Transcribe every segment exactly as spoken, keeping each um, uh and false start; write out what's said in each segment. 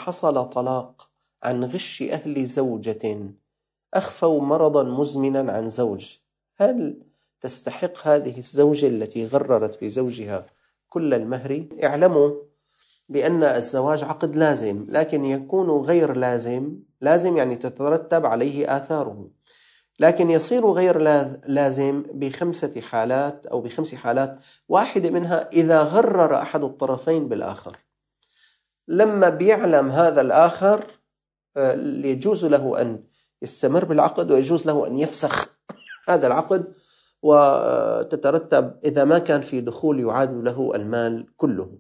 حصل طلاق عن غش أهل زوجة أخفوا مرضا مزمنا عن زوج، هل تستحق هذه الزوجة التي غررت بزوجها كل المهر؟ اعلموا بأن الزواج عقد لازم، لكن يكون غير لازم، لازم يعني تترتب عليه آثاره، لكن يصير غير لازم بخمسة حالات أو بخمس حالات، واحدة منها إذا غرر أحد الطرفين بالآخر. لما بيعلم هذا الآخر يجوز له أن يستمر بالعقد، ويجوز له أن يفسخ هذا العقد، وتترتب إذا ما كان في دخول يعاد له المال كله.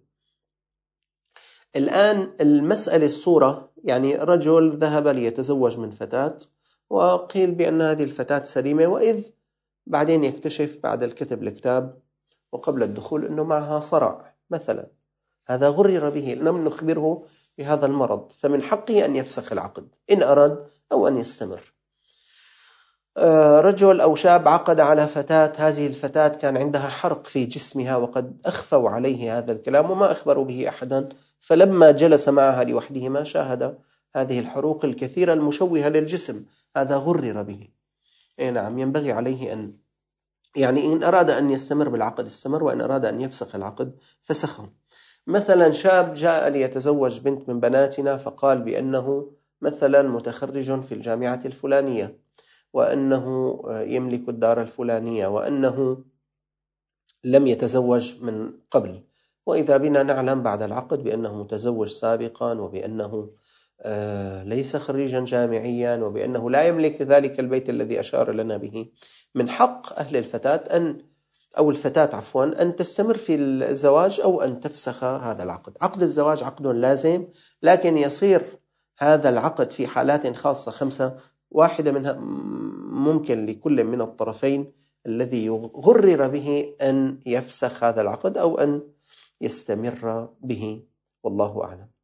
الآن المسألة الصورة، يعني رجل ذهب ليتزوج من فتاة وقيل بأن هذه الفتاة سليمة، وإذ بعدين يكتشف بعد الكتب الكتاب وقبل الدخول أنه معها صرع مثلا، هذا غرر به، لم نخبره بهذا المرض، فمن حقه أن يفسخ العقد إن أراد أو أن يستمر. رجل أو شاب عقد على فتاة، هذه الفتاة كان عندها حرق في جسمها وقد أخفوا عليه هذا الكلام وما أخبروا به أحدا، فلما جلس معها لوحدهما شاهد هذه الحروق الكثيرة المشوهة للجسم، هذا غرر به. إيه نعم، ينبغي عليه أن يعني إن أراد أن يستمر بالعقد استمر، وإن أراد أن يفسخ العقد فسخه. مثلا شاب جاء ليتزوج بنت من بناتنا فقال بأنه مثلا متخرج في الجامعة الفلانية، وأنه يملك الدار الفلانية، وأنه لم يتزوج من قبل، وإذا بنا نعلم بعد العقد بأنه متزوج سابقا، وبأنه ليس خريجا جامعيا، وبأنه لا يملك ذلك البيت الذي أشار لنا به. من حق أهل الفتاة أن أو الفتاة عفوا أن تستمر في الزواج أو أن تفسخ هذا العقد. عقد الزواج عقد لازم، لكن يصير هذا العقد في حالات خاصة خمسة، واحدة منها ممكن لكل من الطرفين الذي غرر به أن يفسخ هذا العقد أو أن يستمر به، والله أعلم.